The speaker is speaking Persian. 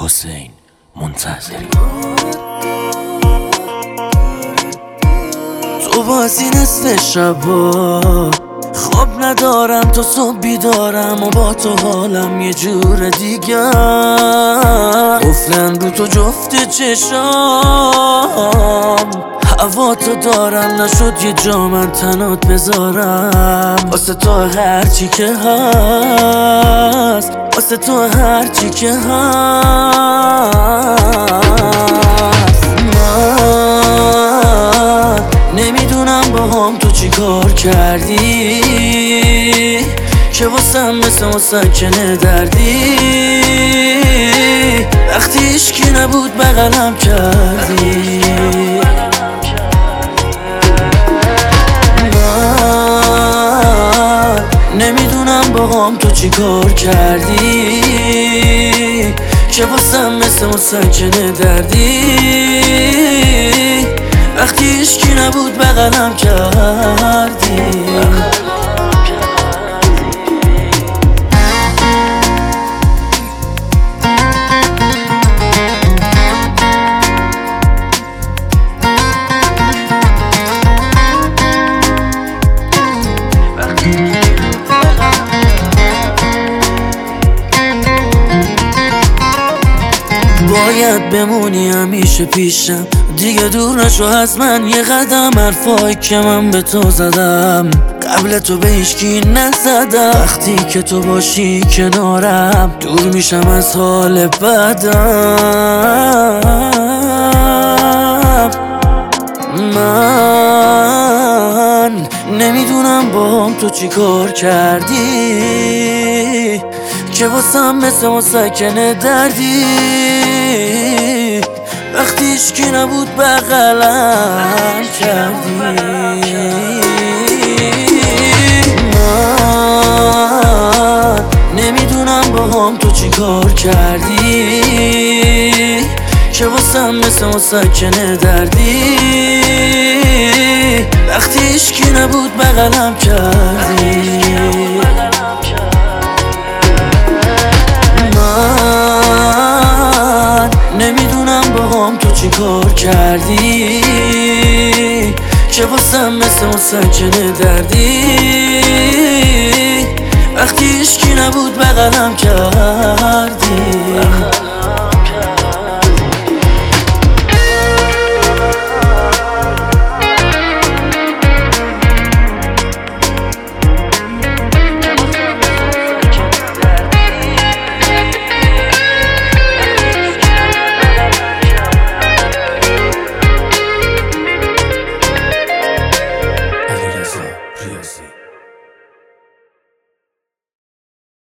حسین منتظری. تو بازی نصف شبا خواب ندارم، تو صبح بیدارم و با تو حالم یه جور دیگر. قفلن رو تو جفت چشام، هوا تو دارم، نشد یه جا من تنات بذارم. واسه تو هرچی که هست، واسه تو هرچی که هست. من نمیدونم با هم تو چی کار کردی که واسم مثل مسکنه دردی. وقتی هیچکی نبود بغلم کردی. من نمیدونم با هم تو چی کار کردی که واسم مثل مسکنه دردی. وقتی هیچکی نبود بغلم کردی. باید بمونی همیشه پیشم، دیگه دور نشو از من یه قدم. حرفایی که من به تو زدم قبل تو به هیچکی نزدم. وقتی که تو باشی کنارم دور میشم از حال بدم. من نمیدونم با هم تو چی کار کردی که واسم مثل مسکنه دردی. وقتی هیچکی نبود بغلم کردی. من نمیدونم با هم تو چی کار کردی که واسم مثل مسکنه دردی. وقتی هیچکی نبود بغلم کردی. من نمیدونم با هم تو چی کار کردی که واسم مثل مسکنه دردی. وقتی هیچکی نبود بغلم کردی.